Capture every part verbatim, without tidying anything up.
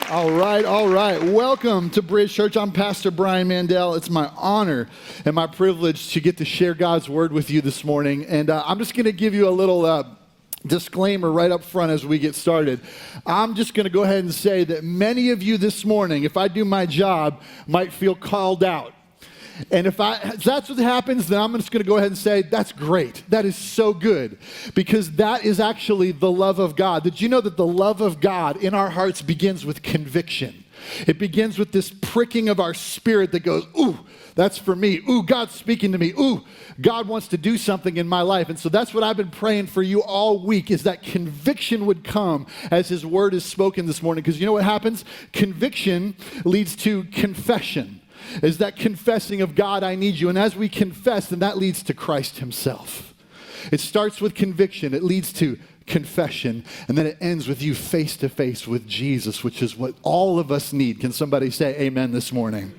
All right, all right. Welcome to Bridge Church. I'm Pastor Brian Mandel. It's my honor and my privilege to get to share God's word with you this morning. And uh, I'm just going to give you a little uh, disclaimer right up front as we get started. I'm just going to go ahead and say that many of you this morning, if I do my job, might feel called out. And if I, if that's what happens, then I'm just going to go ahead and say, that's great. That is so good. Because that is actually the love of God. Did you know that the love of God in our hearts begins with conviction? It begins with this pricking of our spirit that goes, ooh, that's for me. Ooh, God's speaking to me. Ooh, God wants to do something in my life. And so that's what I've been praying for you all week, is that conviction would come as his word is spoken this morning. Because you know what happens? Conviction leads to confession. Is that confessing of God, I need you. And as we confess, then that leads to Christ himself. It starts with conviction. It leads to confession. And then it ends with you face to face with Jesus, which is what all of us need. Can somebody say amen this morning?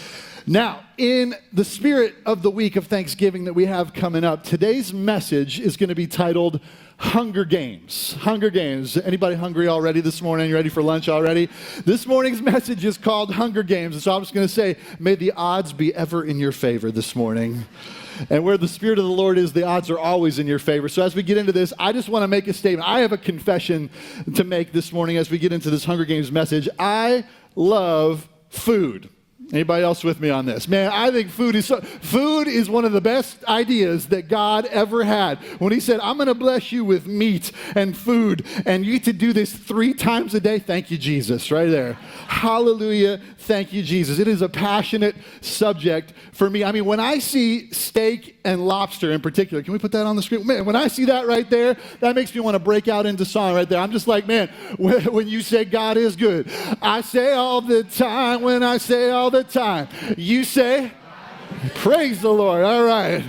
Now, in the spirit of the week of Thanksgiving that we have coming up, today's message is going to be titled Hunger Games. Hunger Games. Anybody hungry already this morning? You ready for lunch already? This morning's message is called Hunger Games. And so I'm just going to say, may the odds be ever in your favor this morning. And where the Spirit of the Lord is, the odds are always in your favor. So as we get into this, I just want to make a statement. I have a confession to make this morning as we get into this Hunger Games message. I love food. Anybody else with me on this? Man, I think food is so, food is one of the best ideas that God ever had. When he said, I'm going to bless you with meat and food, and you get to do this three times a day. Thank you, Jesus, right there. Hallelujah. Thank you, Jesus. It is a passionate subject for me. I mean, when I see steak and lobster in particular, can we put that on the screen? Man, when I see that right there, that makes me want to break out into song right there. I'm just like, man, when, when you say God is good, I say all the time, when I say all the time, you say, praise the Lord. All right.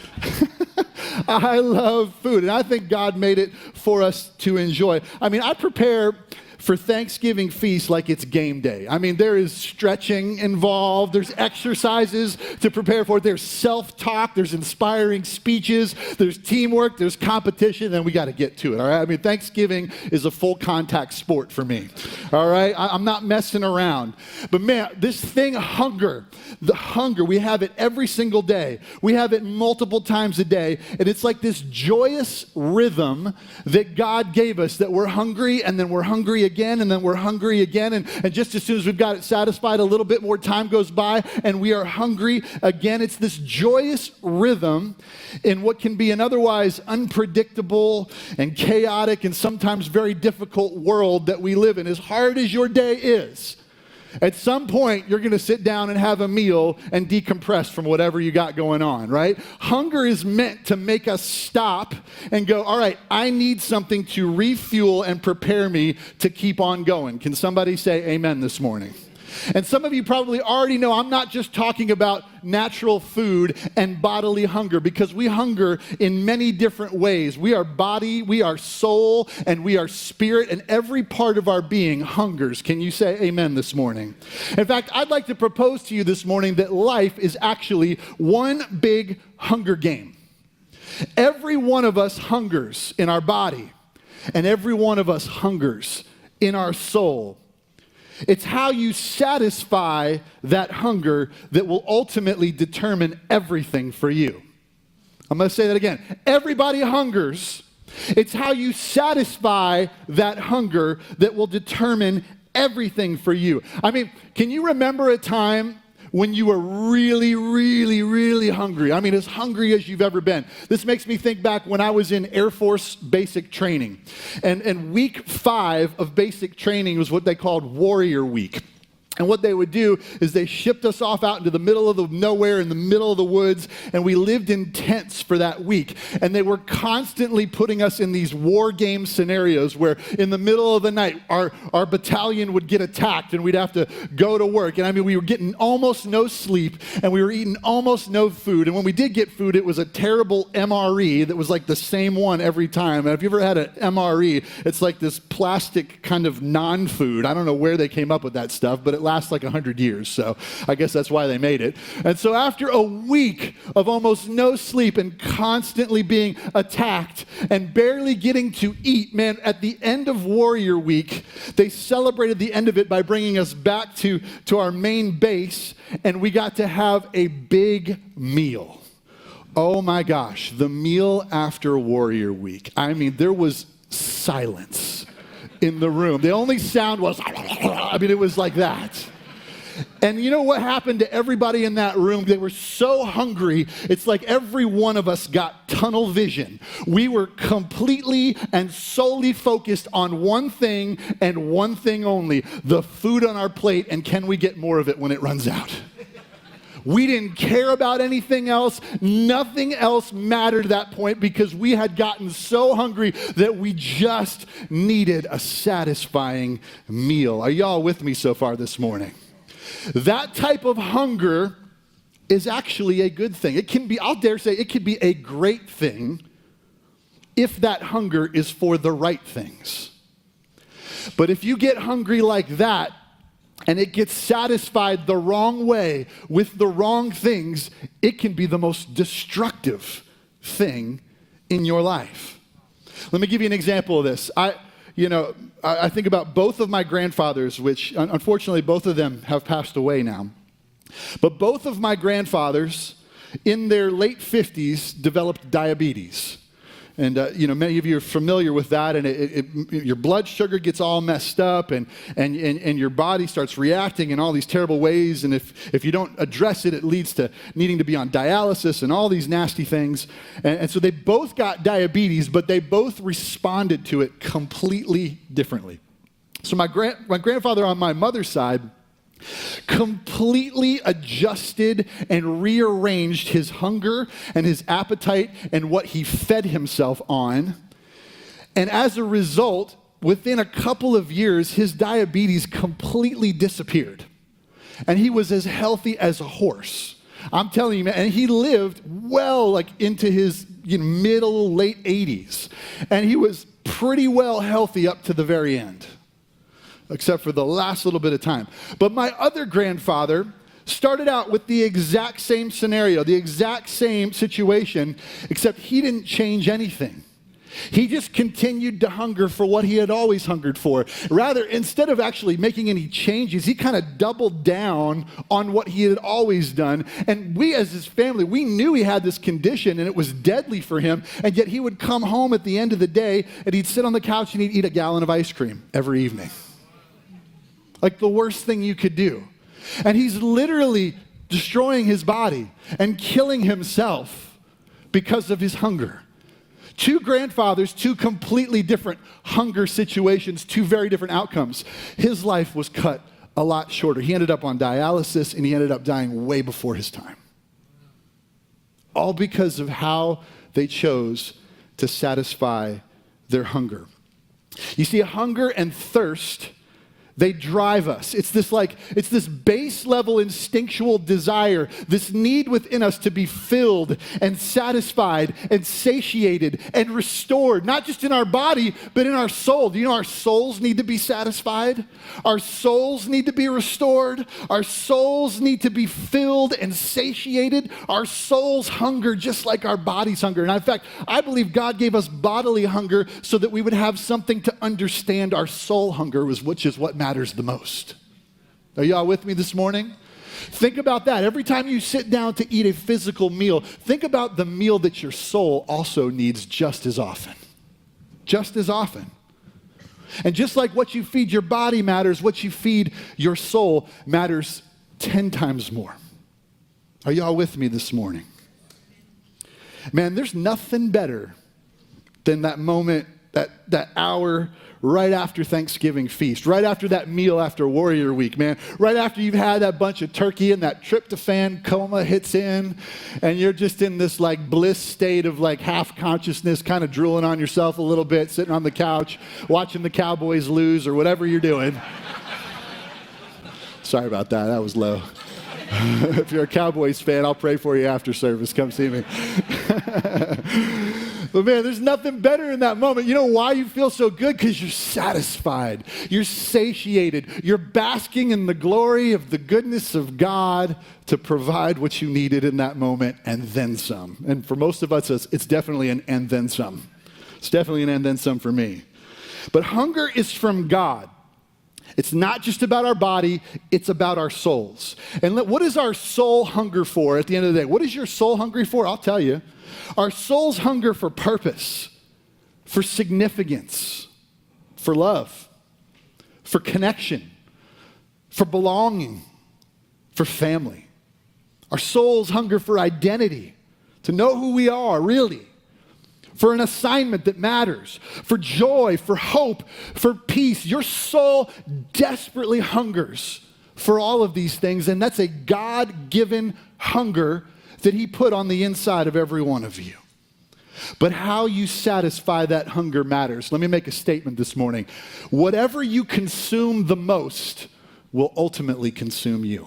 I love food, and I think God made it for us to enjoy. I mean, I prepare for Thanksgiving feast like it's game day. I mean, there is stretching involved. There's exercises to prepare for it. There's self-talk. There's inspiring speeches. There's teamwork. There's competition. And we got to get to it, all right? I mean, Thanksgiving is a full contact sport for me, all right? I, I'm not messing around. But man, this thing, hunger, the hunger, we have it every single day. We have it multiple times a day. And it's like this joyous rhythm that God gave us, that we're hungry and then we're hungry again. Again, and then we're hungry again, and, and just as soon as we've got it satisfied, a little bit more time goes by, and we are hungry again. It's this joyous rhythm in what can be an otherwise unpredictable and chaotic and sometimes very difficult world that we live in. As hard as your day is, at some point, you're going to sit down and have a meal and decompress from whatever you got going on, right? Hunger is meant to make us stop and go, all right, I need something to refuel and prepare me to keep on going. Can somebody say amen this morning? And some of you probably already know I'm not just talking about natural food and bodily hunger, because we hunger in many different ways. We are body, we are soul, and we are spirit, and every part of our being hungers. Can you say amen this morning? In fact, I'd like to propose to you this morning that life is actually one big hunger game. Every one of us hungers in our body, and every one of us hungers in our soul. It's how you satisfy that hunger that will ultimately determine everything for you. I'm going to say that again. Everybody hungers. It's how you satisfy that hunger that will determine everything for you. I mean, can you remember a time when you were really, really, really hungry? I mean, as hungry as you've ever been. This makes me think back when I was in Air Force basic training. And, and week five of basic training was what they called Warrior Week. And what they would do is they shipped us off out into the middle of the nowhere, in the middle of the woods, and we lived in tents for that week. And they were constantly putting us in these war game scenarios where in the middle of the night, our, our battalion would get attacked and we'd have to go to work. And I mean, we were getting almost no sleep and we were eating almost no food. And when we did get food, it was a terrible M R E that was like the same one every time. And if you ever had an M R E, it's like this plastic kind of non-food. I don't know where they came up with that stuff, but it lasts like one hundred years, so I guess that's why they made it. And so after a week of almost no sleep and constantly being attacked and barely getting to eat, man, at the end of Warrior Week, they celebrated the end of it by bringing us back to, to our main base, and we got to have a big meal. Oh my gosh, the meal after Warrior Week. I mean, there was silence in the room. The only sound was, I mean, it was like that. And you know what happened to everybody in that room? They were so hungry, it's like every one of us got tunnel vision. We were completely and solely focused on one thing and one thing only, the food on our plate, and can we get more of it when it runs out? We didn't care about anything else. Nothing else mattered at that point because we had gotten so hungry that we just needed a satisfying meal. Are y'all with me so far this morning? That type of hunger is actually a good thing. It can be, I'll dare say, it could be a great thing if that hunger is for the right things. But if you get hungry like that, and it gets satisfied the wrong way with the wrong things, it can be the most destructive thing in your life. Let me give you an example of this. I, you know, I, I think about both of my grandfathers, which unfortunately both of them have passed away now. But both of my grandfathers in their late fifties developed diabetes. And, uh, you know, many of you are familiar with that, and it, it, it, your blood sugar gets all messed up, and, and, and, and your body starts reacting in all these terrible ways, and if, if you don't address it, it leads to needing to be on dialysis and all these nasty things. And, and so they both got diabetes, but they both responded to it completely differently. So my, grand, my grandfather on my mother's side completely adjusted and rearranged his hunger and his appetite and what he fed himself on. And as a result, within a couple of years, his diabetes completely disappeared. And he was as healthy as a horse. I'm telling you, man, and he lived well like into his you know, middle, late eighties. And he was pretty well healthy up to the very end, except for the last little bit of time. But my other grandfather started out with the exact same scenario, the exact same situation, except he didn't change anything. He just continued to hunger for what he had always hungered for. Rather, instead of actually making any changes, he kind of doubled down on what he had always done. And we as his family, we knew he had this condition and it was deadly for him. And yet he would come home at the end of the day and he'd sit on the couch and he'd eat a gallon of ice cream every evening. Like the worst thing you could do. And he's literally destroying his body and killing himself because of his hunger. Two grandfathers, two completely different hunger situations, two very different outcomes. His life was cut a lot shorter. He ended up on dialysis and he ended up dying way before his time. All because of how they chose to satisfy their hunger. You see, hunger and thirst, they drive us. It's this like, it's this base level instinctual desire, this need within us to be filled and satisfied and satiated and restored, not just in our body, but in our soul. Do you know our souls need to be satisfied? Our souls need to be restored. Our souls need to be filled and satiated. Our souls hunger just like our bodies hunger. And in fact, I believe God gave us bodily hunger so that we would have something to understand our soul hunger, which is what matters the most. Are y'all with me this morning? Think about that. Every time you sit down to eat a physical meal, think about the meal that your soul also needs just as often. Just as often. And just like what you feed your body matters, what you feed your soul matters ten times more. Are y'all with me this morning? Man, there's nothing better than that moment, that, that hour right after Thanksgiving feast, right after that meal after Warrior Week, man, right after you've had that bunch of turkey and that tryptophan coma hits in and you're just in this like bliss state of like half consciousness, kind of drooling on yourself a little bit, sitting on the couch, watching the Cowboys lose or whatever you're doing. Sorry about that, that was low. If you're a Cowboys fan, I'll pray for you after service. Come see me. But man, there's nothing better in that moment. You know why you feel so good? Because you're satisfied. You're satiated. You're basking in the glory of the goodness of God to provide what you needed in that moment and then some. And for most of us, it's, it's definitely an and then some. It's definitely an and then some for me. But hunger is from God. It's not just about our body, it's about our souls. And what is our soul hunger for at the end of the day? What is your soul hungry for? I'll tell you. Our soul's hunger for purpose, for significance, for love, for connection, for belonging, for family. Our soul's hunger for identity, to know who we are, really. For an assignment that matters, for joy, for hope, for peace. Your soul desperately hungers for all of these things, and that's a God-given hunger that he put on the inside of every one of you. But how you satisfy that hunger matters. Let me make a statement this morning. Whatever you consume the most will ultimately consume you.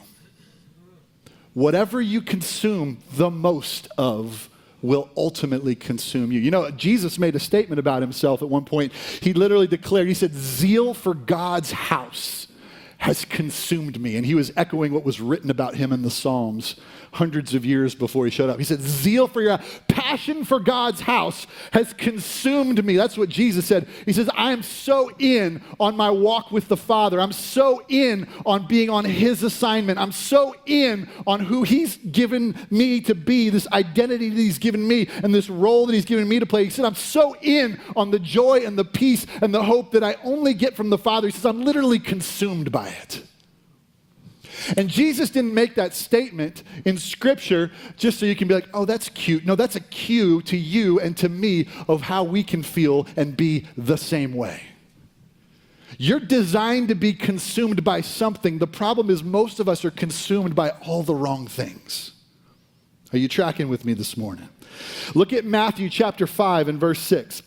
Whatever you consume the most of will ultimately consume you. You know, Jesus made a statement about himself at one point. He literally declared, he said, zeal for God's house has consumed me. And he was echoing what was written about him in the Psalms hundreds of years before he showed up. He said, zeal for your passion for God's house has consumed me. That's what Jesus said. He says, I am so in on my walk with the Father. I'm so in on being on his assignment. I'm so in on who he's given me to be, this identity that he's given me and this role that he's given me to play. He said, I'm so in on the joy and the peace and the hope that I only get from the Father. He says, I'm literally consumed by it. And Jesus didn't make that statement in Scripture just so you can be like, oh, that's cute. No, that's a cue to you and to me of how we can feel and be the same way. You're designed to be consumed by something. The problem is most of us are consumed by all the wrong things. Are you tracking with me this morning? Look at Matthew chapter five and verse six.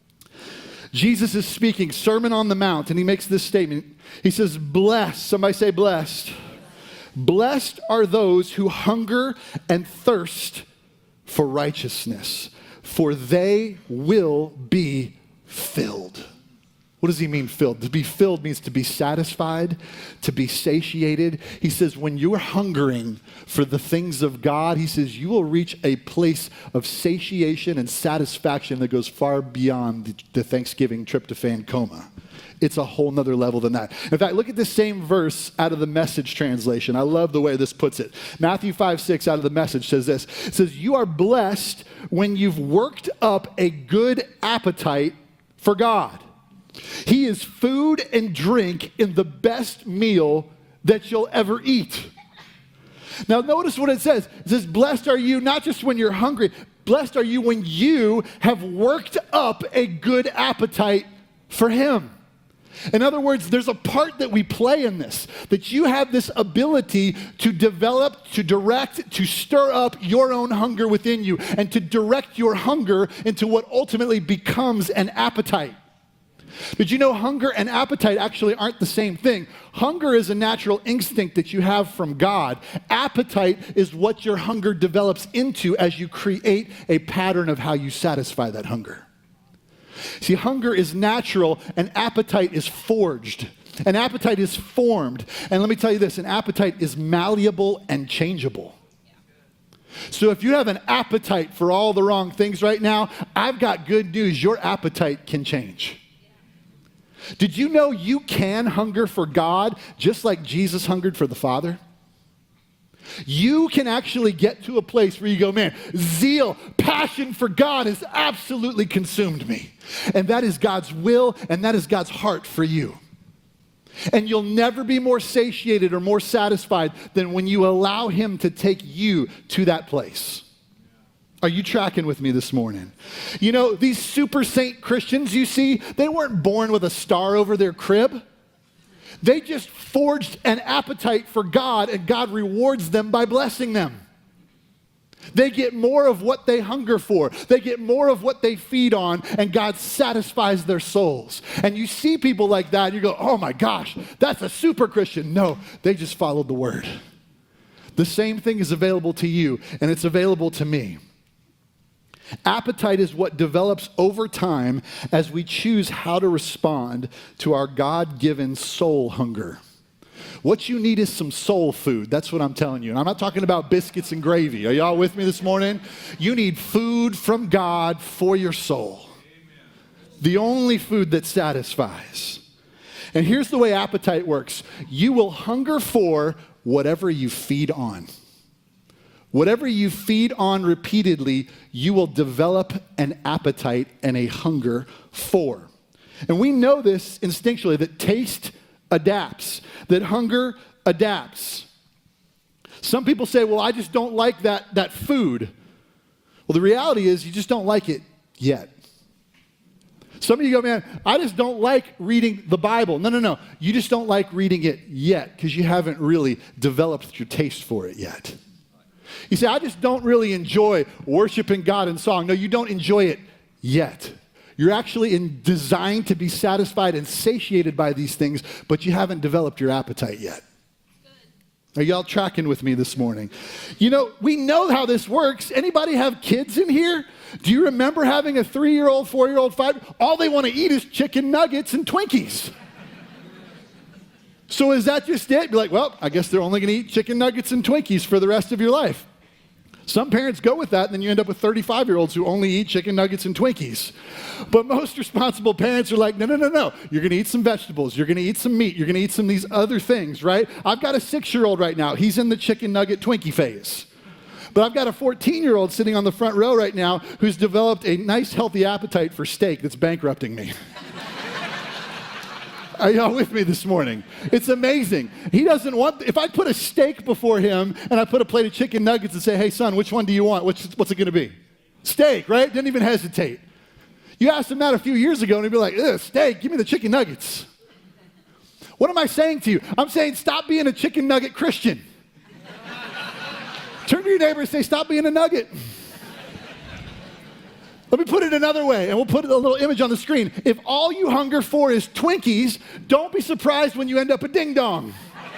Jesus is speaking, Sermon on the Mount, and he makes this statement. He says, blessed, somebody say blessed. Blessed are those who hunger and thirst for righteousness, for they will be filled. What does he mean filled? To be filled means to be satisfied, to be satiated. He says when you're hungering for the things of God, he says you will reach a place of satiation and satisfaction that goes far beyond the, the Thanksgiving tryptophan coma. It's a whole nother level than that. In fact, look at the same verse out of the Message translation. I love the way this puts it. Matthew five six out of the Message says this. It says, you are blessed when you've worked up a good appetite for God. He is food and drink in the best meal that you'll ever eat. Now notice what it says. It says, blessed are you not just when you're hungry. Blessed are you when you have worked up a good appetite for him. In other words, there's a part that we play in this, that you have this ability to develop, to direct, to stir up your own hunger within you, and to direct your hunger into what ultimately becomes an appetite. Did you know hunger and appetite actually aren't the same thing? Hunger is a natural instinct that you have from God. Appetite is what your hunger develops into as you create a pattern of how you satisfy that hunger. See, hunger is natural and appetite is forged. An appetite is formed. And let me tell you this, an appetite is malleable and changeable. So if you have an appetite for all the wrong things right now, I've got good news. Your appetite can change. Did you know you can hunger for God just like Jesus hungered for the Father? You can actually get to a place where you go, man, zeal, passion for God has absolutely consumed me. And that is God's will, and that is God's heart for you. And you'll never be more satiated or more satisfied than when you allow him to take you to that place. Are you tracking with me this morning? You know, these super saint Christians you see, they weren't born with a star over their crib. They just forged an appetite for God, and God rewards them by blessing them. They get more of what they hunger for. They get more of what they feed on, and God satisfies their souls. And you see people like that, and you go, oh my gosh, that's a super Christian. No, they just followed the word. The same thing is available to you, and it's available to me. Appetite is what develops over time as we choose how to respond to our God-given soul hunger. What you need is some soul food. That's what I'm telling you. And I'm not talking about biscuits and gravy. Are y'all with me this morning? You need food from God for your soul. Amen. The only food that satisfies. And here's the way appetite works. You will hunger for whatever you feed on. Whatever you feed on repeatedly, you will develop an appetite and a hunger for. And we know this instinctually, that taste adapts, that hunger adapts. Some people say, well, I just don't like that, that food. Well, the reality is you just don't like it yet. Some of you go, man, I just don't like reading the Bible. No, no, no. You just don't like reading it yet because you haven't really developed your taste for it yet. You say, I just don't really enjoy worshiping God in song. No, you don't enjoy it yet. You're actually in, designed to be satisfied and satiated by these things, but you haven't developed your appetite yet. Good. Are y'all tracking with me this morning? You know, we know how this works. Anybody have kids in here? Do you remember having a three-year-old, four-year-old, five? All they want to eat is chicken nuggets and Twinkies. So is that just it? Be like, well, I guess they're only going to eat chicken nuggets and Twinkies for the rest of your life. Some parents go with that, and then you end up with thirty-five-year-olds who only eat chicken nuggets and Twinkies. But most responsible parents are like, no, no, no, no. You're going to eat some vegetables. You're going to eat some meat. You're going to eat some of these other things, right? I've got a six-year-old right now. He's in the chicken nugget Twinkie phase. But I've got a fourteen-year-old sitting on the front row right now who's developed a nice, healthy appetite for steak that's bankrupting me. Are y'all with me this morning? It's amazing. He doesn't want, if I put a steak before him and I put a plate of chicken nuggets and say, hey, son, which one do you want? What's, what's it going to be? Steak, right? Didn't even hesitate. You asked him that a few years ago and he'd be like, ugh, steak, give me the chicken nuggets. What am I saying to you? I'm saying stop being a chicken nugget Christian. Turn to your neighbor and say, stop being a nugget. Let me put it another way, and we'll put a little image on the screen. If all you hunger for is Twinkies, don't be surprised when you end up a ding-dong.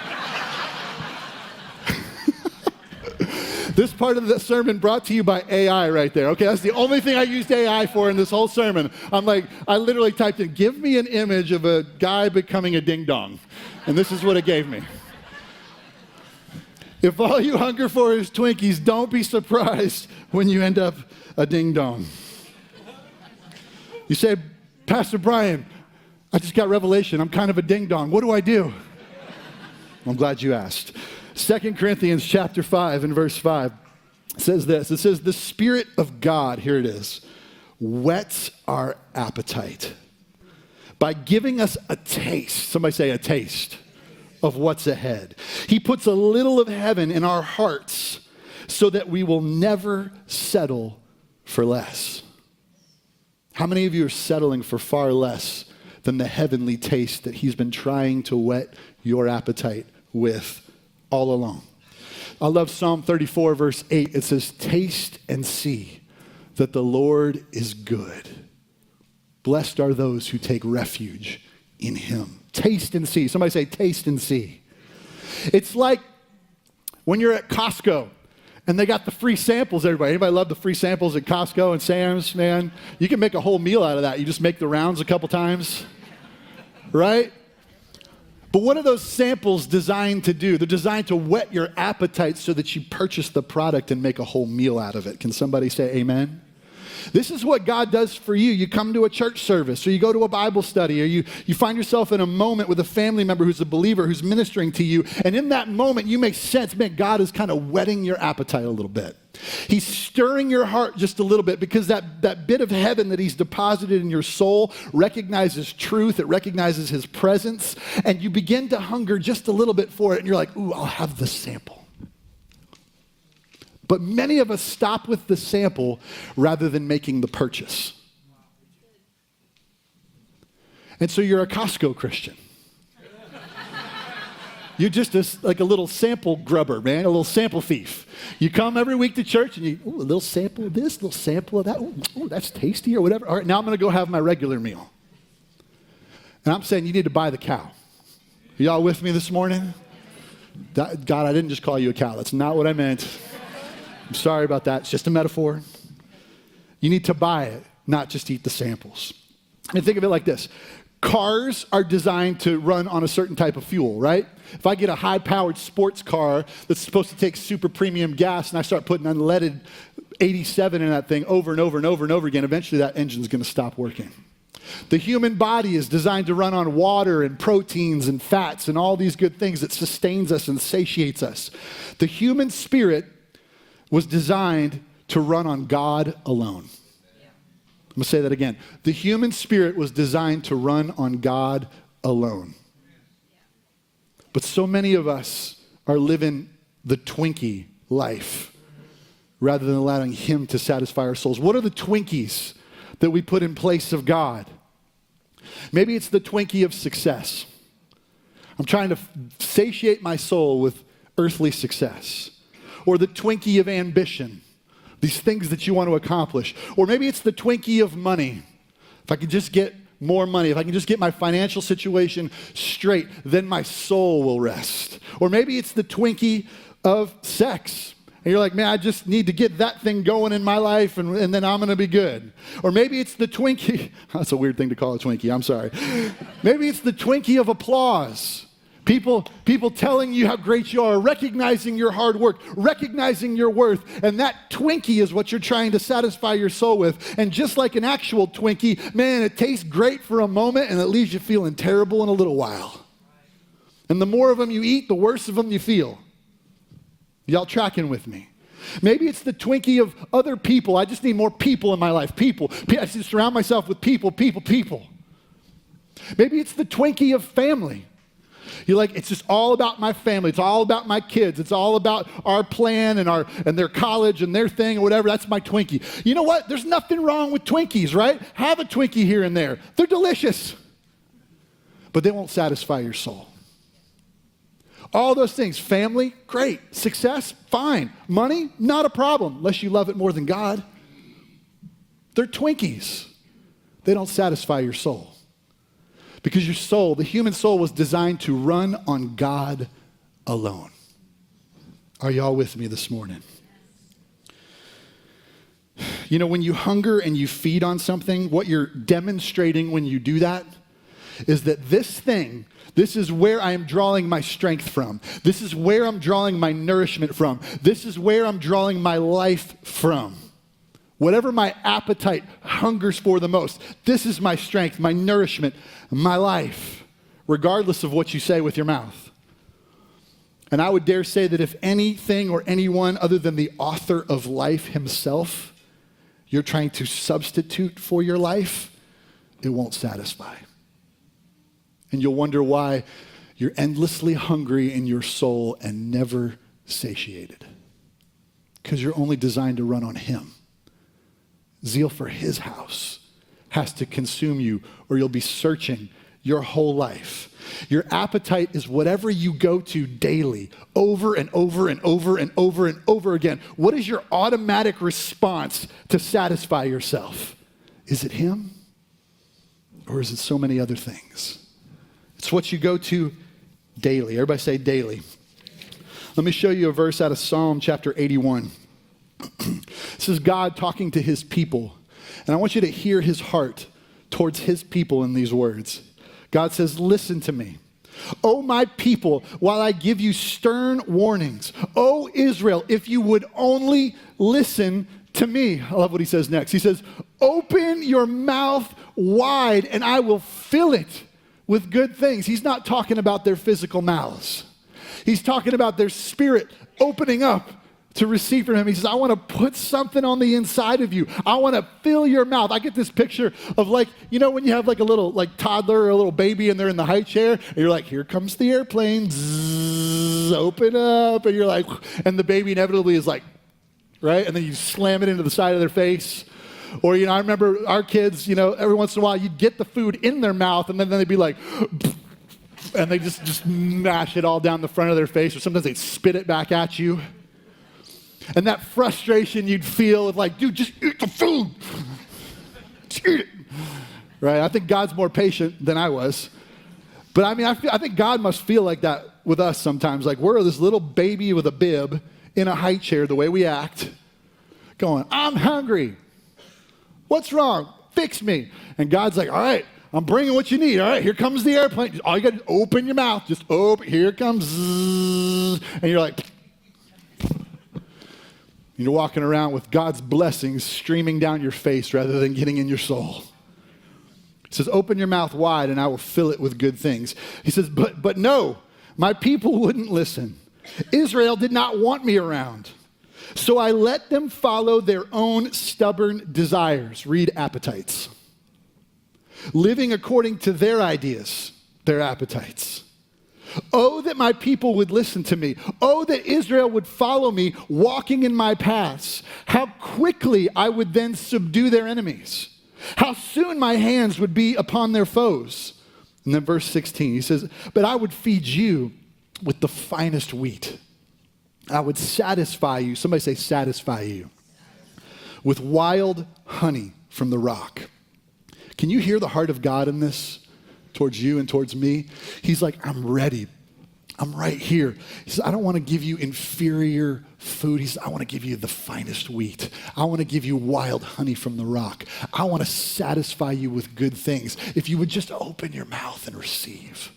This part of the sermon brought to you by A I right there. Okay, that's the only thing I used A I for in this whole sermon. I'm like, I literally typed in, give me an image of a guy becoming a ding-dong. And this is what it gave me. If all you hunger for is Twinkies, don't be surprised when you end up a ding-dong. You say, Pastor Brian, I just got revelation. I'm kind of a ding-dong. What do I do? I'm glad you asked. Second Corinthians chapter five and verse five says this. It says, the Spirit of God, here it is, whets our appetite by giving us a taste. Somebody say a taste of what's ahead. He puts a little of heaven in our hearts so that we will never settle for less. How many of you are settling for far less than the heavenly taste that he's been trying to whet your appetite with all along? I love Psalm thirty-four, verse eight. It says, taste and see that the Lord is good. Blessed are those who take refuge in him. Taste and see. Somebody say, taste and see. It's like when you're at Costco and they got the free samples, everybody. Anybody love the free samples at Costco and Sam's, man? You can make a whole meal out of that. You just make the rounds a couple times, right? But what are those samples designed to do? They're designed to whet your appetite so that you purchase the product and make a whole meal out of it. Can somebody say amen? This is what God does for you. You come to a church service, or you go to a Bible study, or you, you find yourself in a moment with a family member who's a believer, who's ministering to you, and in that moment, you make sense, man, God is kind of whetting your appetite a little bit. He's stirring your heart just a little bit because that, that bit of heaven that he's deposited in your soul recognizes truth, it recognizes his presence, and you begin to hunger just a little bit for it, and you're like, ooh, I'll have the sample. But many of us stop with the sample rather than making the purchase. And so you're a Costco Christian. You're just a, like a little sample grubber, man, a little sample thief. You come every week to church and you, ooh, a little sample of this, a little sample of that. Ooh, ooh, that's tasty or whatever. All right, now I'm going to go have my regular meal. And I'm saying you need to buy the cow. Are y'all with me this morning? God, I didn't just call you a cow. That's not what I meant. I'm sorry about that. It's just a metaphor. You need to buy it, not just eat the samples. And think of it like this. Cars are designed to run on a certain type of fuel, right? If I get a high-powered sports car that's supposed to take super premium gas and I start putting unleaded eighty-seven in that thing over and over and over and over again, eventually that engine's going to stop working. The human body is designed to run on water and proteins and fats and all these good things that sustains us and satiates us. The human spirit was designed to run on God alone. I'm going to say that again. The human spirit was designed to run on God alone. But so many of us are living the Twinkie life rather than allowing Him to satisfy our souls. What are the Twinkies that we put in place of God? Maybe it's the Twinkie of success. I'm trying to satiate my soul with earthly success. Or the Twinkie of ambition. These things that you want to accomplish. Or maybe it's the Twinkie of money. If I could just get more money, if I can just get my financial situation straight, then my soul will rest. Or maybe it's the Twinkie of sex. And you're like, man, I just need to get that thing going in my life and, and then I'm going to be good. Or maybe it's the Twinkie. That's a weird thing to call a Twinkie. I'm sorry. Maybe it's the Twinkie of applause. People, people telling you how great you are, recognizing your hard work, recognizing your worth, and that Twinkie is what you're trying to satisfy your soul with. And just like an actual Twinkie, man, it tastes great for a moment and it leaves you feeling terrible in a little while. And the more of them you eat, the worse of them you feel. Y'all tracking with me? Maybe it's the Twinkie of other people. I just need more people in my life. People. I just surround myself with people, people, people. Maybe it's the Twinkie of family. You're like, it's just all about my family. It's all about my kids. It's all about our plan and our and their college and their thing or whatever. That's my Twinkie. You know what? There's nothing wrong with Twinkies, right? Have a Twinkie here and there. They're delicious. But they won't satisfy your soul. All those things, family, great. Success, fine. Money, not a problem, unless you love it more than God. They're Twinkies. They don't satisfy your soul. Because your soul, the human soul, was designed to run on God alone. Are y'all with me this morning? You know, when you hunger and you feed on something, what you're demonstrating when you do that is that this thing, this is where I am drawing my strength from. This is where I'm drawing my nourishment from. This is where I'm drawing my life from. Whatever my appetite hungers for the most, this is my strength, my nourishment, my life, regardless of what you say with your mouth. And I would dare say that if anything or anyone other than the author of life himself, you're trying to substitute for your life, it won't satisfy. And you'll wonder why you're endlessly hungry in your soul and never satiated. Because you're only designed to run on Him. Zeal for His house has to consume you, or you'll be searching your whole life. Your appetite is whatever you go to daily, over and over and over and over and over again. What is your automatic response to satisfy yourself? Is it Him? Or is it so many other things? It's what you go to daily. Everybody say daily. Let me show you a verse out of Psalm chapter eighty-one. This is God talking to His people. And I want you to hear His heart towards His people in these words. God says, listen to me. O my people, while I give you stern warnings. O Israel, if you would only listen to me. I love what He says next. He says, open your mouth wide and I will fill it with good things. He's not talking about their physical mouths. He's talking about their spirit opening up to receive from Him. He says, I want to put something on the inside of you. I want to fill your mouth. I get this picture of, like, you know, when you have like a little like toddler or a little baby and they're in the high chair and you're like, here comes the airplane, Zzz, open up. And you're like, and the baby inevitably is like, right? And then you slam it into the side of their face. Or, you know, I remember our kids, you know, every once in a while you'd get the food in their mouth and then, then they'd be like, and they just, just mash it all down the front of their face, or sometimes they'd spit it back at you. And that frustration you'd feel of like, dude, just eat the food. Just eat it. Right? I think God's more patient than I was. But I mean, I, feel, I think God must feel like that with us sometimes. Like we're this little baby with a bib in a high chair, the way we act, going, I'm hungry. What's wrong? Fix me. And God's like, all right, I'm bringing what you need. All right, here comes the airplane. All you got to open your mouth. Just open. Here it comes. And you're like, you're walking around with God's blessings streaming down your face rather than getting in your soul. He says, open your mouth wide and I will fill it with good things. He says, but, but no, my people wouldn't listen. Israel did not want me around. So I let them follow their own stubborn desires. Read appetites. Living according to their ideas, their appetites. Oh, that my people would listen to me. Oh, that Israel would follow me, walking in my paths. How quickly I would then subdue their enemies. How soon my hands would be upon their foes. And then verse sixteen, he says, but I would feed you with the finest wheat. I would satisfy you. Somebody say satisfy you. With wild honey from the rock. Can you hear the heart of God in this towards you and towards me? He's like, I'm ready. I'm right here. He says, I don't want to give you inferior food. He says, I want to give you the finest wheat. I want to give you wild honey from the rock. I want to satisfy you with good things. If you would just open your mouth and receive.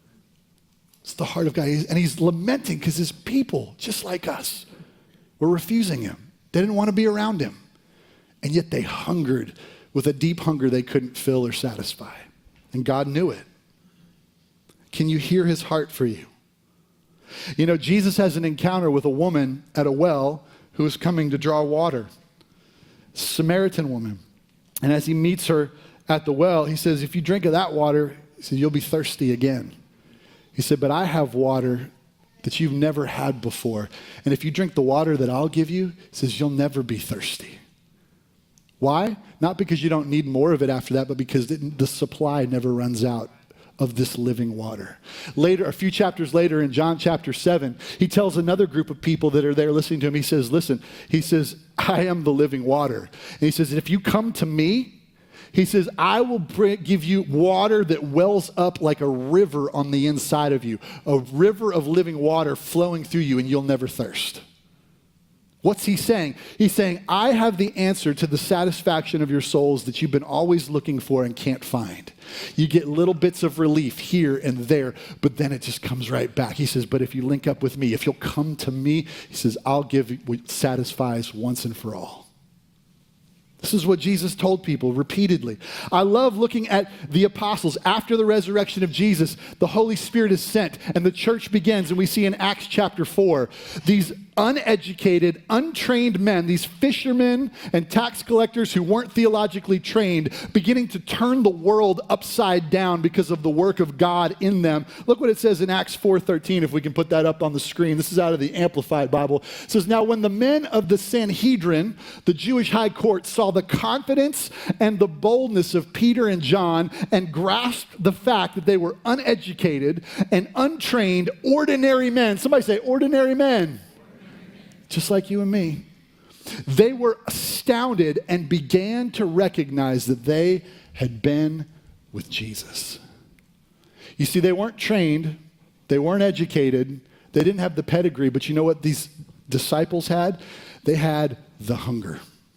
It's the heart of God. And he's lamenting because his people, just like us, were refusing him. They didn't want to be around him. And yet they hungered with a deep hunger they couldn't fill or satisfy. And God knew it. Can you hear his heart for you? You know, Jesus has an encounter with a woman at a well who is coming to draw water. Samaritan woman. And as he meets her at the well, he says, if you drink of that water, he said, you'll be thirsty again. He said, but I have water that you've never had before. And if you drink the water that I'll give you, he says, you'll never be thirsty. Why? Not because you don't need more of it after that, but because the supply never runs out of this living water. Later, a few chapters later in John chapter seven, he tells another group of people that are there listening to him, he says, listen, he says, I am the living water. And he says, if you come to me, he says, I will bring, give you water that wells up like a river on the inside of you, a river of living water flowing through you, and you'll never thirst. What's he saying? He's saying, I have the answer to the satisfaction of your souls that you've been always looking for and can't find. You get little bits of relief here and there, but then it just comes right back. He says, but if you link up with me, if you'll come to me, he says, I'll give what satisfies once and for all. This is what Jesus told people repeatedly. I love looking at the apostles. After the resurrection of Jesus, the Holy Spirit is sent and the church begins. And we see in Acts chapter four, these uneducated, untrained men, these fishermen and tax collectors who weren't theologically trained, beginning to turn the world upside down because of the work of God in them. Look what it says in Acts four thirteen, if we can put that up on the screen. This is out of the Amplified Bible. It says, now when the men of the Sanhedrin, the Jewish high court, saw the confidence and the boldness of Peter and John and grasped the fact that they were uneducated and untrained, ordinary men. Somebody say, ordinary men. Just like you and me. They were astounded and began to recognize that they had been with Jesus. You see, they weren't trained, they weren't educated, they didn't have the pedigree, but you know what these disciples had? They had the hunger.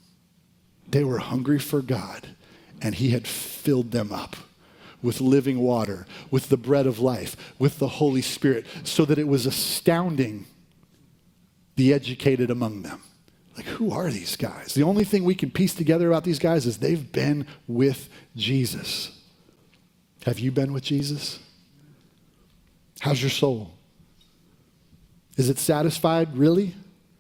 They were hungry for God, and he had filled them up with living water, with the bread of life, with the Holy Spirit, so that it was astounding the educated among them. Like, who are these guys? The only thing we can piece together about these guys is they've been with Jesus. Have you been with Jesus? How's your soul? Is it satisfied? Really?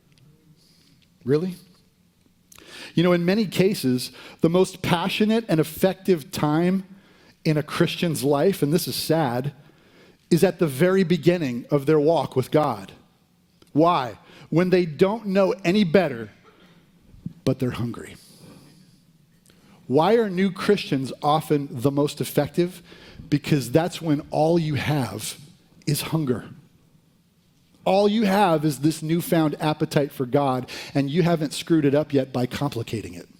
Really? You know, in many cases, the most passionate and effective time in a Christian's life, and this is sad, is at the very beginning of their walk with God. Why? When they don't know any better, but they're hungry. Why are new Christians often the most effective? Because that's when all you have is hunger. All you have is this newfound appetite for God, and you haven't screwed it up yet by complicating it.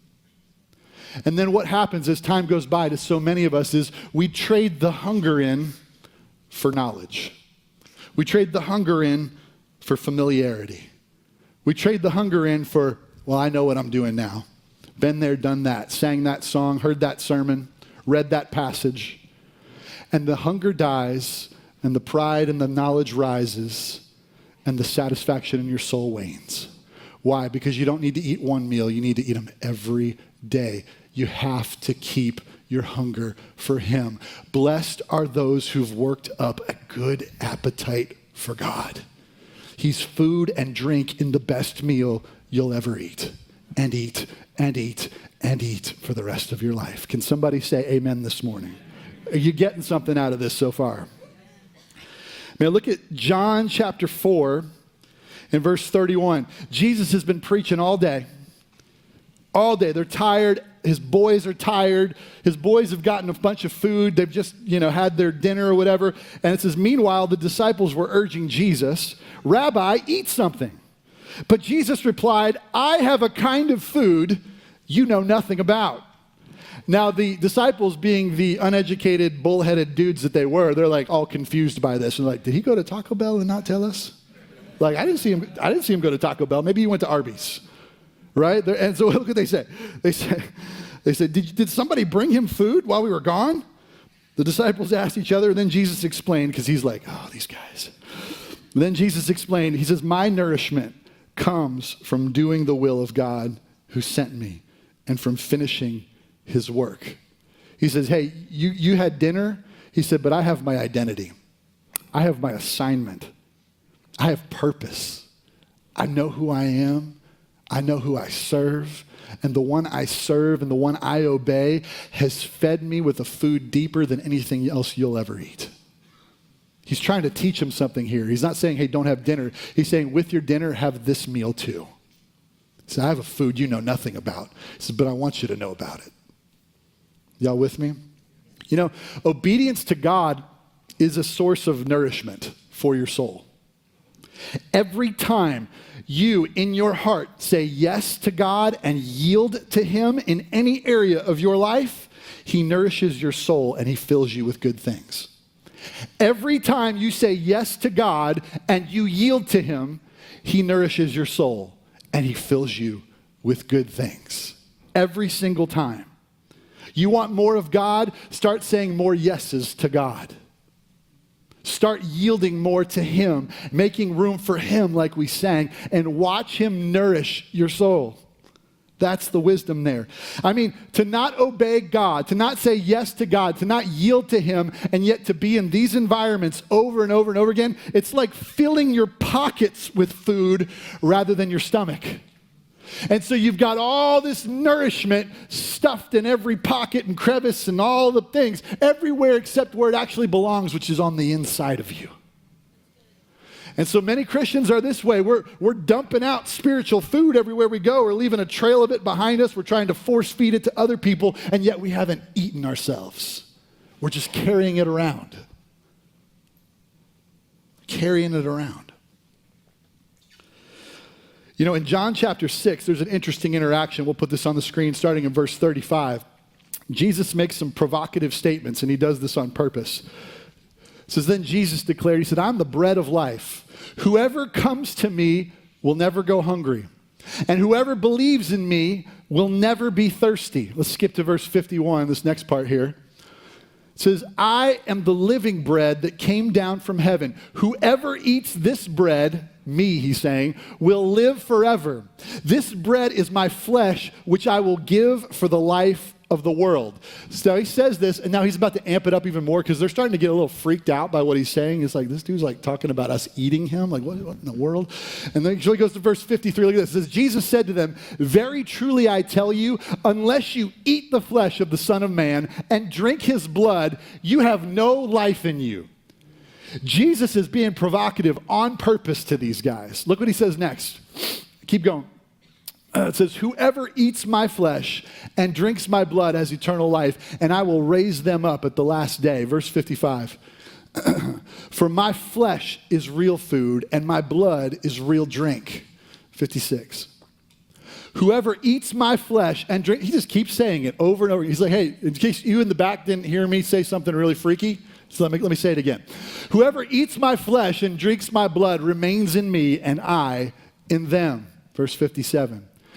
And then what happens as time goes by to so many of us is we trade the hunger in for knowledge. We trade the hunger in for familiarity. We trade the hunger in for, well, I know what I'm doing now. Been there, done that, sang that song, heard that sermon, read that passage. And the hunger dies, and the pride and the knowledge rises, and the satisfaction in your soul wanes. Why? Because you don't need to eat one meal, you need to eat them every day. You have to keep your hunger for him. Blessed are those who've worked up a good appetite for God. He's food and drink in the best meal you'll ever eat. And eat, and eat, and eat for the rest of your life. Can somebody say amen this morning? Are you getting something out of this so far? Now look at John chapter four and verse thirty-one. Jesus has been preaching all day. All day. They're tired. His boys are tired. His boys have gotten a bunch of food. They've just, you know, had their dinner or whatever. And it says, meanwhile, the disciples were urging Jesus, Rabbi, eat something. But Jesus replied, I have a kind of food you know nothing about. Now, the disciples, being the uneducated, bullheaded dudes that they were, they're like all confused by this. And like, did he go to Taco Bell and not tell us? Like, I didn't see him, I didn't see him go to Taco Bell. Maybe he went to Arby's, right? They're, and so look what they say. They said, they said, did, did somebody bring him food while we were gone? The disciples asked each other, and then Jesus explained, because he's like, oh, these guys. And then Jesus explained, he says, my nourishment comes from doing the will of God who sent me and from finishing his work. He says, hey, you, you had dinner? He said, but I have my identity. I have my assignment. I have purpose. I know who I am. I know who I serve. And the one I serve and the one I obey has fed me with a food deeper than anything else you'll ever eat. He's trying to teach him something here. He's not saying, hey, don't have dinner. He's saying, with your dinner, have this meal too. He said, I have a food you know nothing about. He said, but I want you to know about it. Y'all with me? You know, obedience to God is a source of nourishment for your soul. Every time you, in your heart, say yes to God and yield to him in any area of your life, he nourishes your soul and he fills you with good things. Every time you say yes to God and you yield to him, he nourishes your soul and he fills you with good things. Every single time. You want more of God? Start saying more yeses to God. Start yielding more to him, making room for him like we sang, and watch him nourish your soul. That's the wisdom there. I mean, to not obey God, to not say yes to God, to not yield to him, and yet to be in these environments over and over and over again, it's like filling your pockets with food rather than your stomach. And so you've got all this nourishment stuffed in every pocket and crevice and all the things, everywhere except where it actually belongs, which is on the inside of you. And so many Christians are this way. We're, we're dumping out spiritual food everywhere we go. We're leaving a trail of it behind us. We're trying to force feed it to other people, and yet we haven't eaten ourselves. We're just carrying it around. Carrying it around. You know, in John chapter six, there's an interesting interaction. We'll put this on the screen starting in verse thirty-five. Jesus makes some provocative statements, and he does this on purpose. It says, then Jesus declared, he said, I'm the bread of life. Whoever comes to me will never go hungry, and whoever believes in me will never be thirsty. Let's skip to verse fifty-one, this next part here. It says, I am the living bread that came down from heaven. Whoever eats this bread, me, he's saying, will live forever. This bread is my flesh, which I will give for the life of the world. So he says this, and now he's about to amp it up even more because they're starting to get a little freaked out by what he's saying. It's like, this dude's like talking about us eating him. Like, what, what in the world? And then he goes to verse fifty-three. Look at this. It says, Jesus said to them, very truly I tell you, unless you eat the flesh of the Son of Man and drink his blood, you have no life in you. Jesus is being provocative on purpose to these guys. Look what he says next. Keep going. Uh, it says, whoever eats my flesh and drinks my blood has eternal life, and I will raise them up at the last day. Verse fifty-five. For my flesh is real food, and my blood is real drink. fifty-six. Whoever eats my flesh and drink, he just keeps saying it over and over. He's like, hey, in case you in the back didn't hear me say something really freaky, so let me, let me say it again. Whoever eats my flesh and drinks my blood remains in me, and I in them. Verse fifty-seven.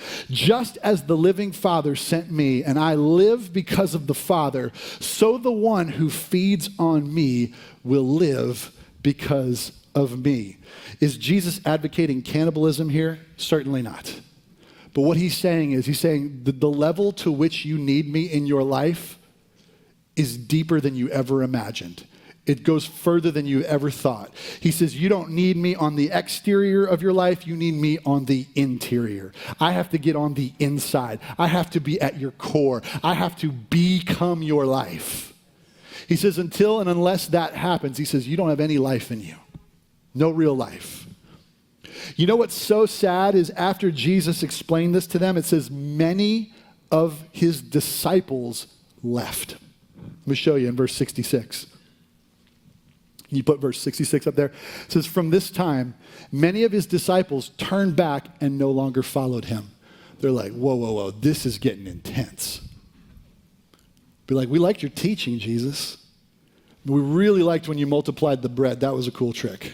Just as the living Father sent me, and I live because of the Father, so the one who feeds on me will live because of me. Is Jesus advocating cannibalism here? Certainly not. But what he's saying is, he's saying that the level to which you need me in your life is deeper than you ever imagined. It goes further than you ever thought. He says, you don't need me on the exterior of your life. You need me on the interior. I have to get on the inside. I have to be at your core. I have to become your life. He says, until and unless that happens, he says, you don't have any life in you. No real life. You know what's so sad is after Jesus explained this to them, it says many of his disciples left. Let me show you in verse sixty-six. Can you put verse sixty-six up there? It says, from this time, many of his disciples turned back and no longer followed him. They're like, whoa, whoa, whoa, this is getting intense. Be like, we liked your teaching, Jesus. We really liked when you multiplied the bread. That was a cool trick.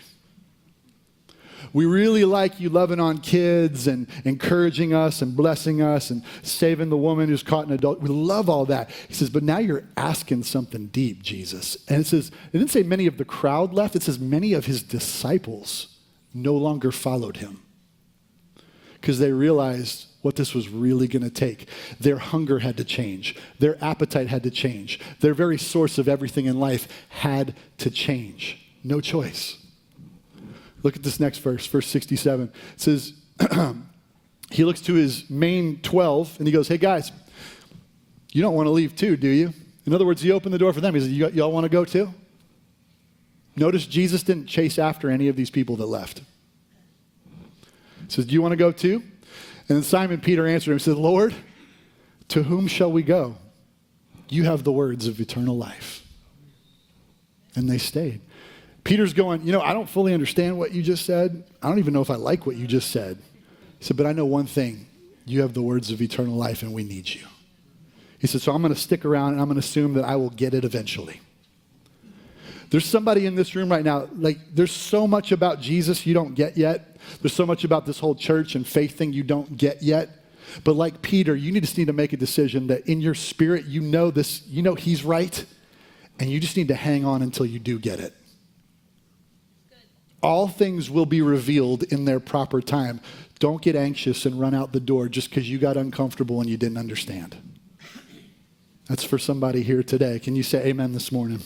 We really like you loving on kids and encouraging us and blessing us and saving the woman who's caught in adultery. We love all that. He says, but now you're asking something deep, Jesus. And it says, it didn't say many of the crowd left. It says many of his disciples no longer followed him because they realized what this was really going to take. Their hunger had to change. Their appetite had to change. Their very source of everything in life had to change. No choice. Look at this next verse, verse sixty-seven. It says, he looks to his main twelve and he goes, hey guys, you don't want to leave too, do you? In other words, he opened the door for them. He said, y- y'all want to go too? Notice Jesus didn't chase after any of these people that left. He says, do you want to go too? And then Simon Peter answered him and said, Lord, to whom shall we go? You have the words of eternal life. And they stayed. Peter's going, you know, I don't fully understand what you just said. I don't even know if I like what you just said. He said, but I know one thing. You have the words of eternal life and we need you. He said, so I'm going to stick around and I'm going to assume that I will get it eventually. There's somebody in this room right now, like there's so much about Jesus you don't get yet. There's so much about this whole church and faith thing you don't get yet. But like Peter, you need just need to make a decision that in your spirit, you know this, you know he's right. And you just need to hang on until you do get it. All things will be revealed in their proper time. Don't get anxious and run out the door just because you got uncomfortable and you didn't understand. That's for somebody here today. Can you say amen this morning?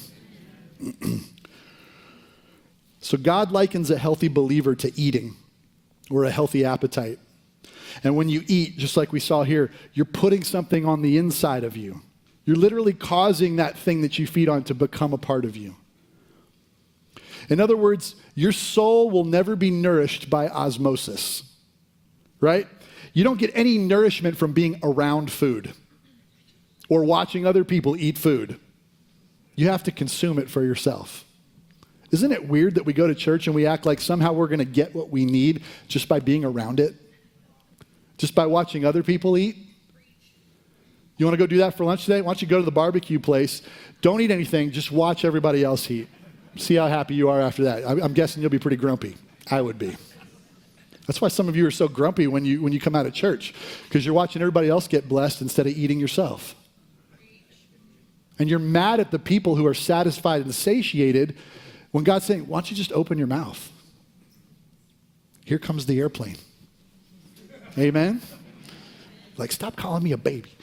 So God likens a healthy believer to eating or a healthy appetite. And when you eat, just like we saw here, you're putting something on the inside of you. You're literally causing that thing that you feed on to become a part of you. In other words, your soul will never be nourished by osmosis, right? You don't get any nourishment from being around food or watching other people eat food. You have to consume it for yourself. Isn't it weird that we go to church and we act like somehow we're going to get what we need just by being around it? Just by watching other people eat? You want to go do that for lunch today? Why don't you go to the barbecue place? Don't eat anything, just watch everybody else eat. See how happy you are after that. I'm guessing you'll be pretty grumpy. I would be. That's why some of you are so grumpy when you when you come out of church, because you're watching everybody else get blessed instead of eating yourself. And you're mad at the people who are satisfied and satiated when God's saying, why don't you just open your mouth? Here comes the airplane. Amen? Like, stop calling me a baby.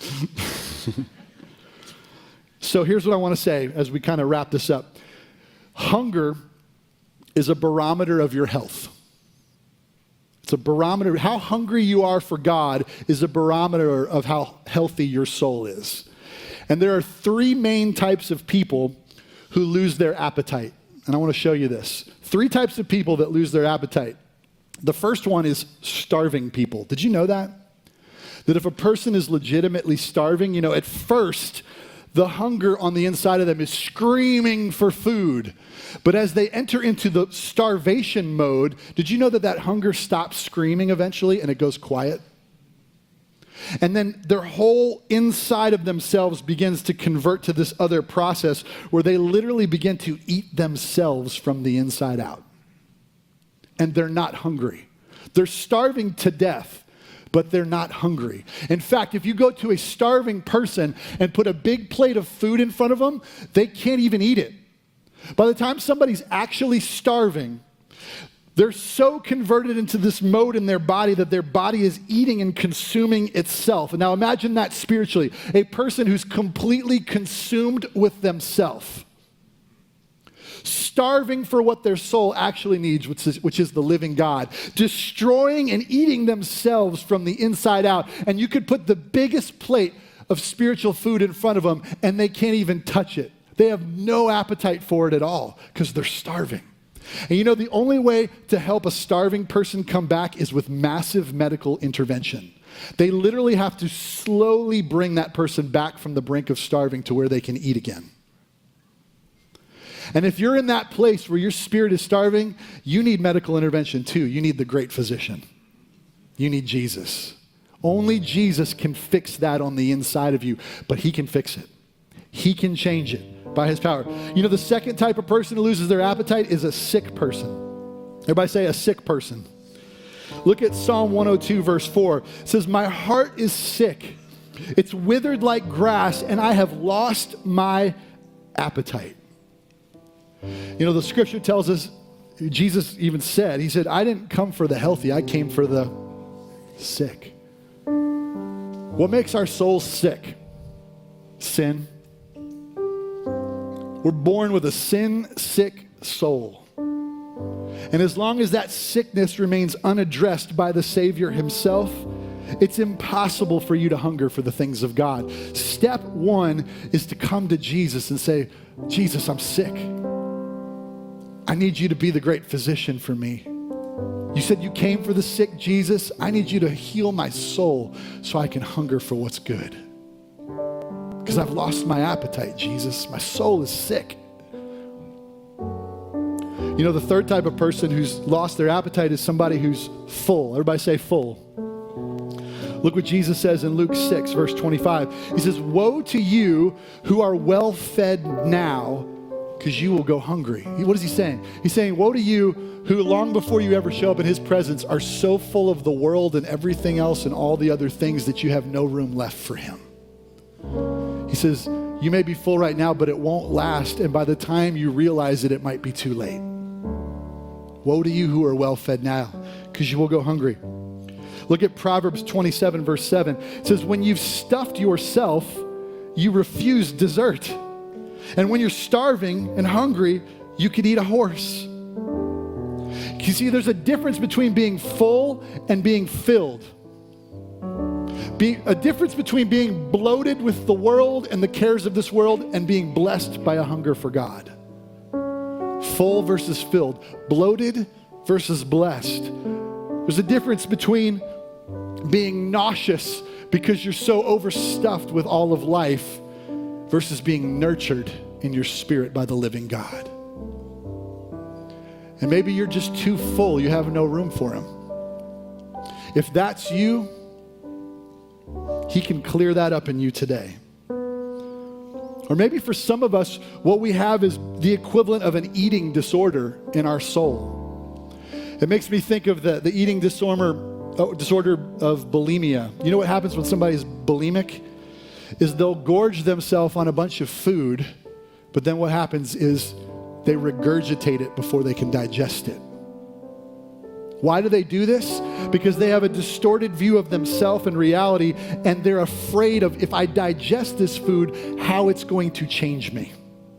So here's what I want to say as we kind of wrap this up. Hunger is a barometer of your health. It's a barometer. How hungry you are for God is a barometer of how healthy your soul is. And there are three main types of people who lose their appetite. And I want to show you this. Three types of people that lose their appetite. The first one is starving people. Did you know that? That if a person is legitimately starving, you know, at first, the hunger on the inside of them is screaming for food. But as they enter into the starvation mode, did you know that that hunger stops screaming eventually and it goes quiet? And then their whole inside of themselves begins to convert to this other process where they literally begin to eat themselves from the inside out. And they're not hungry. They're starving to death. but they're not hungry. In fact, if you go to a starving person and put a big plate of food in front of them, they can't even eat it. By the time somebody's actually starving, they're so converted into this mode in their body that their body is eating and consuming itself. And now imagine that spiritually. A person who's completely consumed with themselves, starving for what their soul actually needs, which is, which is the living God, destroying and eating themselves from the inside out. And you could put the biggest plate of spiritual food in front of them and they can't even touch it. They have no appetite for it at all because they're starving. And you know, the only way to help a starving person come back is with massive medical intervention. They literally have to slowly bring that person back from the brink of starving to where they can eat again. And if you're in that place where your spirit is starving, you need medical intervention too. You need the great physician. You need Jesus. Only Jesus can fix that on the inside of you, but he can fix it. He can change it by his power. You know, the second type of person who loses their appetite is a sick person. Everybody say a sick person. Look at Psalm one oh two, verse four. It says, my heart is sick. It's withered like grass, and I have lost my appetite. You know, the scripture tells us, Jesus even said, he said, I didn't come for the healthy, I came for the sick. What makes our souls sick? Sin. We're born with a sin-sick soul. And as long as that sickness remains unaddressed by the Savior himself, it's impossible for you to hunger for the things of God. Step one is to come to Jesus and say, Jesus, I'm sick. I need you to be the great physician for me. You said you came for the sick, Jesus. I need you to heal my soul so I can hunger for what's good. Because I've lost my appetite, Jesus. My soul is sick. You know, the third type of person who's lost their appetite is somebody who's full. Everybody say full. Look what Jesus says in Luke six, verse twenty-five. He says, woe to you who are well fed now, because you will go hungry. What is he saying? He's saying, woe to you who long before you ever show up in his presence are so full of the world and everything else and all the other things that you have no room left for him. He says, you may be full right now, but it won't last. And by the time you realize it, it might be too late. Woe to you who are well fed now, because you will go hungry. Look at Proverbs twenty-seven, verse seven. It says, when you've stuffed yourself, you refuse dessert. And when you're starving and hungry, you could eat a horse. You see, there's a difference between being full and being filled. Be, a difference between being bloated with the world and the cares of this world and being blessed by a hunger for God. Full versus filled. Bloated versus blessed. There's a difference between being nauseous because you're so overstuffed with all of life versus being nurtured in your spirit by the living God. And maybe you're just too full. You have no room for him. If that's you, he can clear that up in you today. Or maybe for some of us, what we have is the equivalent of an eating disorder in our soul. It makes me think of the, the eating disorder, uh, disorder of bulimia. You know what happens when somebody's bulimic? Is they'll gorge themselves on a bunch of food, but then what happens is they regurgitate it before they can digest it. Why do they do this? Because they have a distorted view of themselves and reality, and they're afraid of, if I digest this food, how it's going to change me.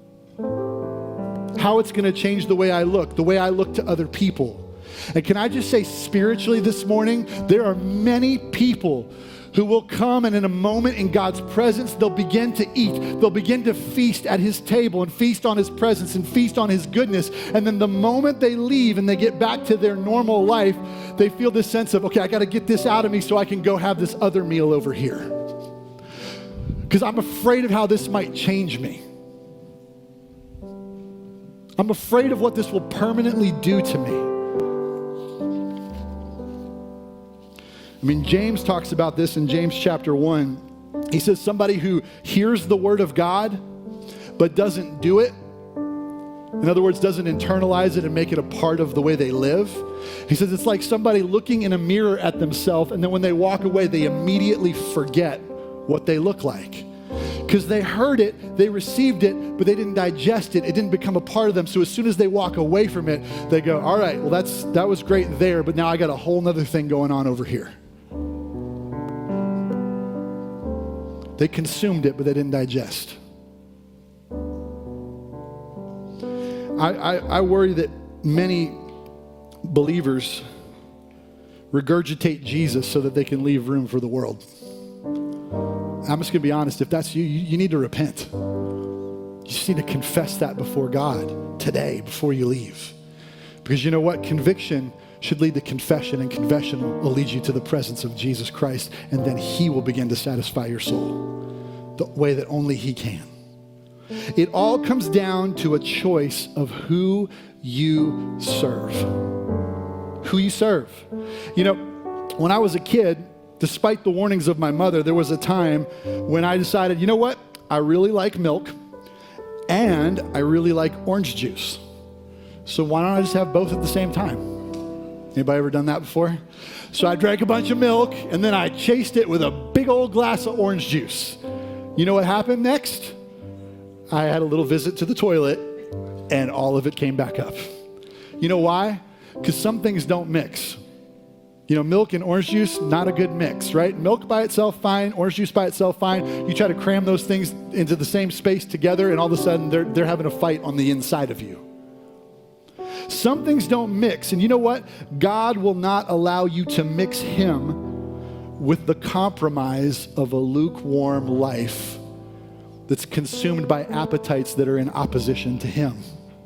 How it's going to change the way I look, the way I look to other people. And can I just say spiritually this morning, there are many people who will come and in a moment in God's presence, they'll begin to eat. They'll begin to feast at his table and feast on his presence and feast on his goodness. And then the moment they leave and they get back to their normal life, they feel this sense of, okay, I got to get this out of me so I can go have this other meal over here. Because I'm afraid of how this might change me. I'm afraid of what this will permanently do to me. I mean, James talks about this in James chapter one. He says somebody who hears the word of God but doesn't do it In other words, doesn't internalize it and make it a part of the way they live. He says it's like somebody looking in a mirror at themselves, and then when they walk away, they immediately forget what they look like. Because they heard it, they received it, but they didn't digest it. It didn't become a part of them. So as soon as they walk away from it, they go, all right, well, that's that was great there, but now I got a whole nother thing going on over here. They consumed it, but they didn't digest. I, I, I worry that many believers regurgitate Jesus so that they can leave room for the world. I'm just going to be honest. If that's you, you, you need to repent. You just need to confess that before God today, before you leave. Because you know what? Conviction should lead to confession, and confession will lead you to the presence of Jesus Christ, and then he will begin to satisfy your soul the way that only he can. It all comes down to a choice of who you serve. Who you serve. You know, when I was a kid, despite the warnings of my mother, there was a time when I decided, you know what? I really like milk and I really like orange juice. So why don't I just have both at the same time? Anybody ever done that before? So I drank a bunch of milk and then I chased it with a big old glass of orange juice. You know what happened next? I had a little visit to the toilet and all of it came back up. You know why? Because some things don't mix. You know, milk and orange juice, not a good mix, right? Milk by itself, fine. Orange juice by itself, fine. You try to cram those things into the same space together and all of a sudden they're, they're having a fight on the inside of you. Some things don't mix. And you know what? God will not allow you to mix him with the compromise of a lukewarm life that's consumed by appetites that are in opposition to him.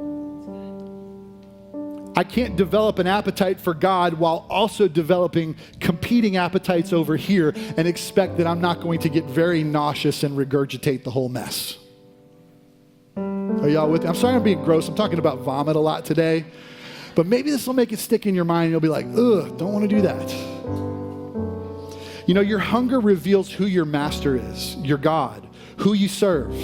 I can't develop an appetite for God while also developing competing appetites over here and expect that I'm not going to get very nauseous and regurgitate the whole mess. Are y'all with me? I'm sorry I'm being gross. I'm talking about vomit a lot today. But maybe this will make it stick in your mind and you'll be like, ugh, don't want to do that. You know, your hunger reveals who your master is, your God, who you serve.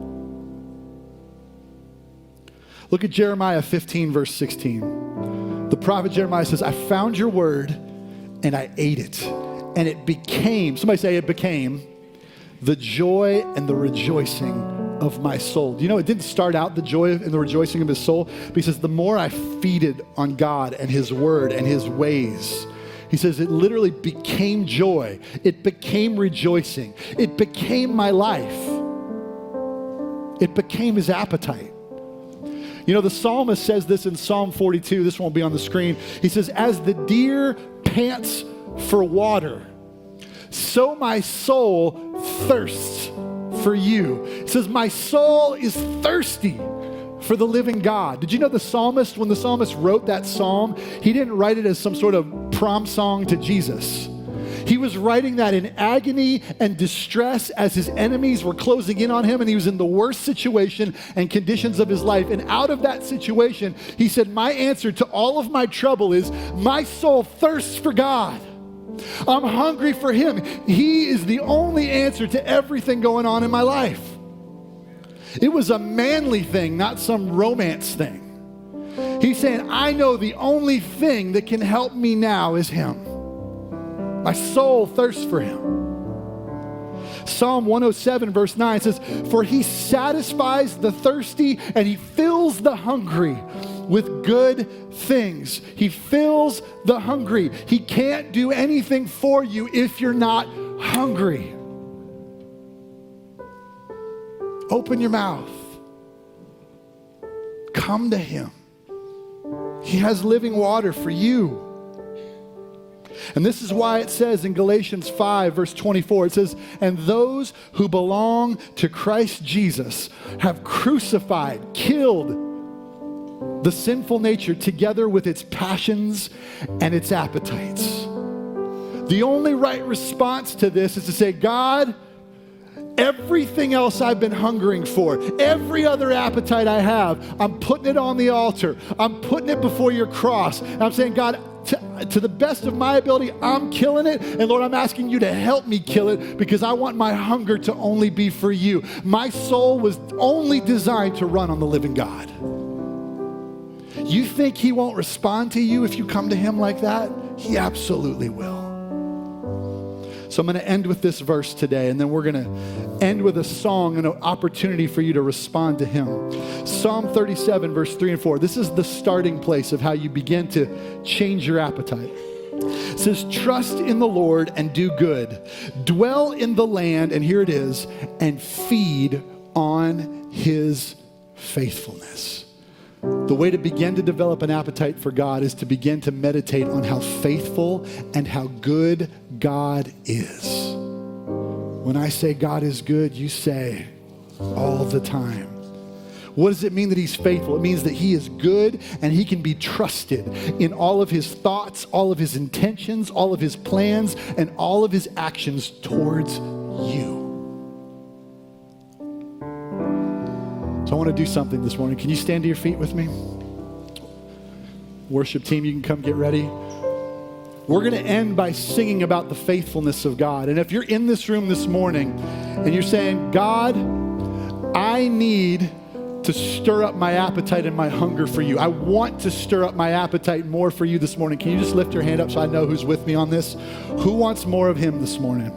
Look at Jeremiah fifteen, verse sixteen. The prophet Jeremiah says, I found your word and I ate it. And it became, somebody say it became, the joy and the rejoicing of my soul. Do you know it didn't start out the joy and the rejoicing of his soul? But he says, the more I feeded on God and his word and his ways, he says it literally became joy. It became rejoicing. It became my life. It became his appetite. You know, the psalmist says this in Psalm forty-two. This won't be on the screen. He says, as the deer pants for water, so my soul thirsts for you. It says, my soul is thirsty for the living God. Did you know the psalmist, when the psalmist wrote that psalm, he didn't write it as some sort of prom song to Jesus. He was writing that in agony and distress as his enemies were closing in on him and he was in the worst situation and conditions of his life. And out of that situation, he said, my answer to all of my trouble is my soul thirsts for God. I'm hungry for him. He is the only answer to everything going on in my life. It was a manly thing, not some romance thing. He's saying, I know the only thing that can help me now is him. My soul thirsts for him. Psalm one oh seven verse nine says, for he satisfies the thirsty and he fills the hungry with good things. He fills the hungry. He can't do anything for you if you're not hungry. Open your mouth. Come to him. He has living water for you. And this is why it says in Galatians five, verse twenty-four, it says, and those who belong to Christ Jesus have crucified, killed the sinful nature together with its passions and its appetites. The only right response to this is to say, God, everything else I've been hungering for, every other appetite I have, I'm putting it on the altar. I'm putting it before your cross. And I'm saying, God, to, to the best of my ability, I'm killing it. And Lord, I'm asking you to help me kill it because I want my hunger to only be for you. My soul was only designed to run on the living God. You think he won't respond to you if you come to him like that? He absolutely will. So I'm going to end with this verse today, and then we're going to end with a song and an opportunity for you to respond to him. Psalm thirty-seven, verse three and four. This is the starting place of how you begin to change your appetite. It says, trust in the Lord and do good. Dwell in the land, and here it is, and feed on his faithfulness. The way to begin to develop an appetite for God is to begin to meditate on how faithful and how good God is. When I say God is good, you say all the time. What does it mean that he's faithful? It means that he is good and he can be trusted in all of his thoughts, all of his intentions, all of his plans, and all of his actions towards you. So I want to do something this morning. Can you stand to your feet with me? Worship team, you can come get ready. We're going to end by singing about the faithfulness of God. And if you're in this room this morning and you're saying, God, I need to stir up my appetite and my hunger for you. I want to stir up my appetite more for you this morning. Can you just lift your hand up so I know who's with me on this? Who wants more of him this morning?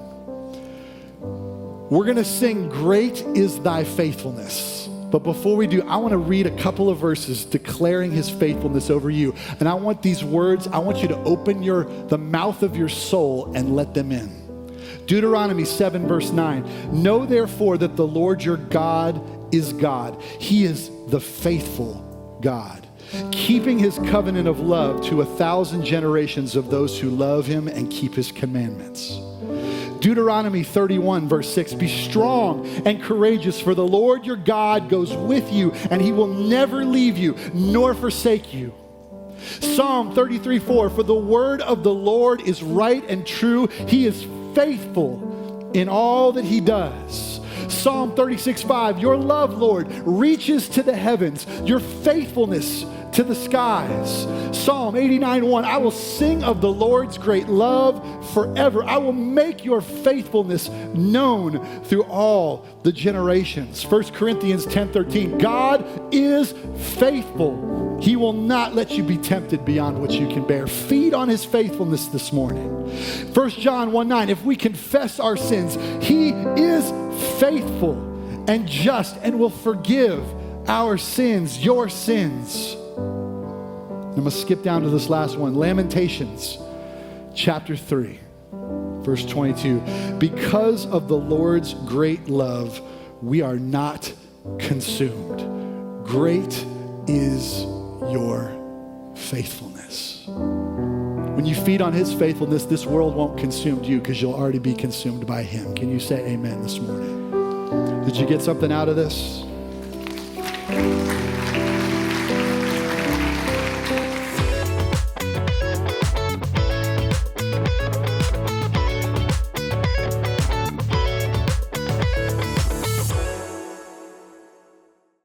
We're going to sing, Great is Thy Faithfulness. But before we do, I want to read a couple of verses declaring his faithfulness over you. And I want these words, I want you to open your the mouth of your soul and let them in. Deuteronomy seven, verse nine. Know therefore that the Lord your God is God. He is the faithful God, keeping his covenant of love to a thousand generations of those who love him and keep his commandments. Deuteronomy thirty-one, verse six, be strong and courageous, for the Lord your God goes with you, and he will never leave you nor forsake you. Psalm thirty-three, four, for the word of the Lord is right and true. He is faithful in all that he does. Psalm thirty-six, five, your love, Lord, reaches to the heavens, your faithfulness to the skies. Psalm eighty-nine, one, I will sing of the Lord's great love forever. I will make your faithfulness known through all the generations. First Corinthians ten, thirteen, God is faithful. He will not let you be tempted beyond what you can bear. Feed on his faithfulness this morning. First John one, nine, if we confess our sins, he is faithful and just and will forgive our sins, your sins. I'm going to skip down to this last one. Lamentations chapter three, verse twenty-two. Because of the Lord's great love, we are not consumed. Great is your faithfulness. When you feed on his faithfulness, this world won't consume you because you'll already be consumed by him. Can you say amen this morning? Did you get something out of this?